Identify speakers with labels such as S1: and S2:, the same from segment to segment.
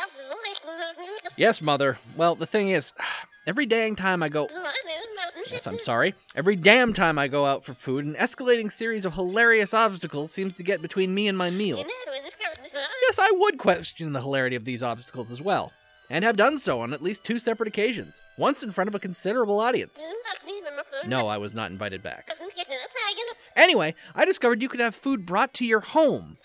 S1: Yes, Mother. Well, the thing is, every damn time I go out for food, an escalating series of hilarious obstacles seems to get between me and my meal. Yes, I would question the hilarity of these obstacles as well, and have done so on at least 2 separate occasions, once in front of a considerable audience. No, I was not invited back. Anyway, I discovered you could have food brought to your home.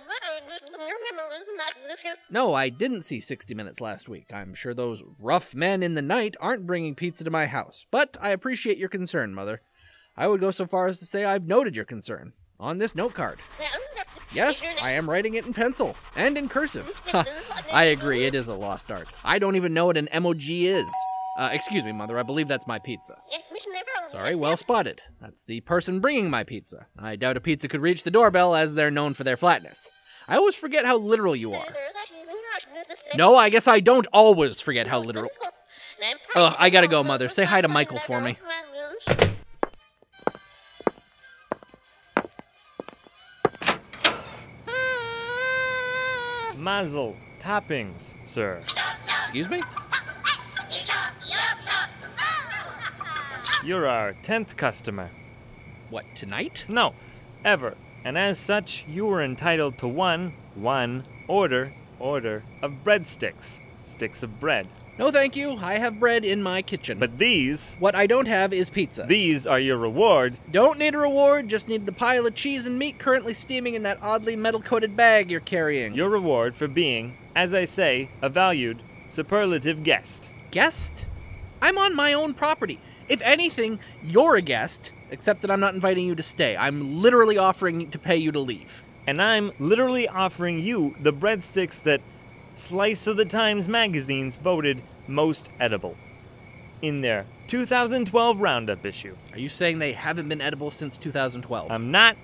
S1: No, I didn't see 60 Minutes last week. I'm sure those rough men in the night aren't bringing pizza to my house, but I appreciate your concern, Mother. I would go so far as to say I've noted your concern on this note card. Yes, I am writing it in pencil and in cursive. I agree, it is a lost art. I don't even know what an emoji is. Excuse me, Mother, I believe that's my pizza. Sorry, well spotted. That's the person bringing my pizza. I doubt a pizza could reach the doorbell, as they're known for their flatness. I always forget how literal you are. No, I guess I don't always forget how literal. Ugh, I gotta go, Mother. Say hi to Michael for me.
S2: Mazel toppings, sir.
S1: Excuse me?
S2: You're our 10th customer.
S1: What, tonight?
S2: No, ever. And as such, you were entitled to one order of breadsticks. Sticks of bread.
S1: No, thank you. I have bread in my kitchen.
S2: But these...
S1: What I don't have is pizza.
S2: These are your reward.
S1: Don't need a reward, just need the pile of cheese and meat currently steaming in that oddly metal-coated bag you're carrying.
S2: Your reward for being, as I say, a valued, superlative guest.
S1: Guest? I'm on my own property. If anything, you're a guest, except that I'm not inviting you to stay. I'm literally offering to pay you to leave.
S2: And I'm literally offering you the breadsticks that Slice of the Times magazines voted most edible in their 2012 Roundup issue.
S1: Are you saying they haven't been edible since 2012?
S2: I'm not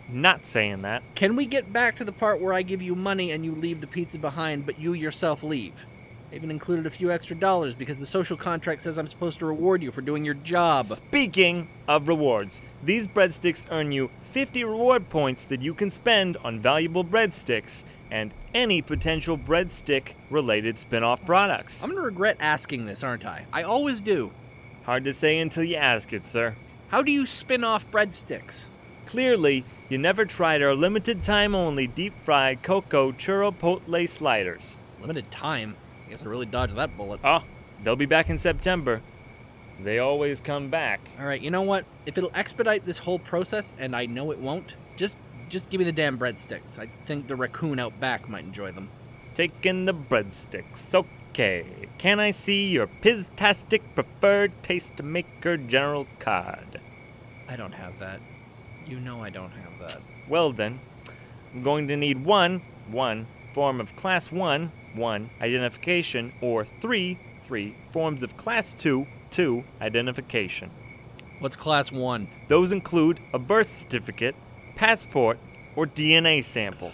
S2: saying that.
S1: Can we get back to the part where I give you money and you leave the pizza behind, but you yourself leave? I even included a few extra dollars because the social contract says I'm supposed to reward you for doing your job.
S2: Speaking of rewards, these breadsticks earn you 50 reward points that you can spend on valuable breadsticks and any potential breadstick-related spin-off products.
S1: I'm going to regret asking this, aren't I? I always do.
S2: Hard to say until you ask it, sir.
S1: How do you spin off breadsticks?
S2: Clearly, you never tried our limited-time-only deep-fried Cocoa Churro-Potle sliders.
S1: Limited time? I guess I really dodged that bullet.
S2: Oh, they'll be back in September. They always come back.
S1: All right, you know what? If it'll expedite this whole process, and I know it won't, just give me the damn breadsticks. I think the raccoon out back might enjoy them.
S2: Taking the breadsticks. Okay. Can I see your Piztastic Preferred Taste Maker General card?
S1: I don't have that. You know I don't have that.
S2: Well then, I'm going to need one form of Class 1 identification, or three forms of Class 2 identification.
S1: What's Class 1?
S2: Those include a birth certificate, passport, or DNA sample.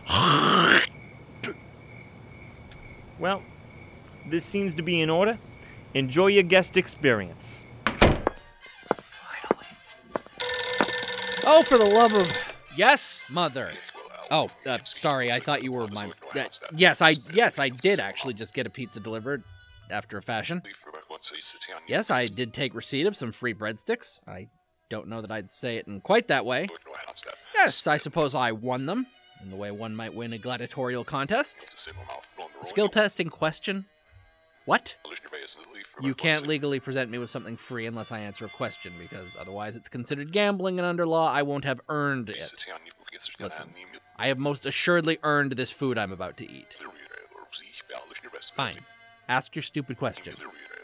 S2: Well, this seems to be in order. Enjoy your guest experience.
S1: Finally. Oh, for the love of... Yes, Mother. Oh, sorry, I thought you were my... Yes, I did actually just get a pizza delivered, after a fashion. Yes, I did take receipt of some free breadsticks. I don't know that I'd say it in quite that way. Yes, I suppose I won them, in the way one might win a gladiatorial contest. The skill test in question? What? You can't legally present me with something free unless I answer a question, because otherwise it's considered gambling, and under law I won't have earned it. Listen, I have most assuredly earned this food I'm about to eat. Fine. Ask your stupid question.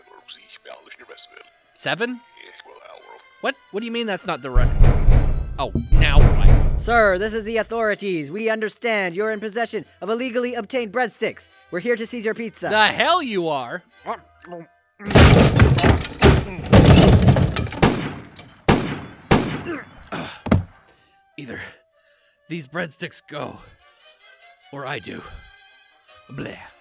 S1: 7? What? What do you mean that's not the right... Oh, now what?
S3: Sir, this is the authorities. We understand you're in possession of illegally obtained breadsticks. We're here to seize your pizza.
S1: The hell you are! Either these breadsticks go, or I do. Bleh.